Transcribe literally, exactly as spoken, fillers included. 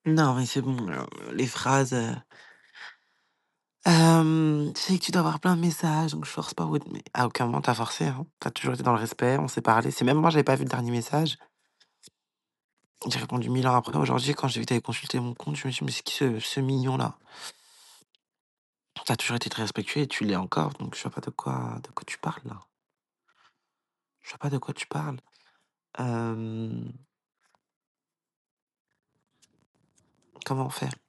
Non, mais c'est bon, heu, les phrases, heu hem, «Je sais que tu dois avoir plein de messages, donc je force pas ou mais à aucun moment tu as forcé, hein. Tu as toujours été dans le respect, on s'est parlé. Si même moi j'avais pas vu le dernier message, j'ai répondu mille ans après. Aujourd'hui, quand j'ai vu que tu avais consulté mon compte, je me suis dit: «Mais c'est qui ce ce mignon-là?» Tu as toujours été très respectueux et tu l'es encore, donc je vois pas de quoi de quoi tu parles là. Je vois pas de quoi tu parles. Hem, comment faire?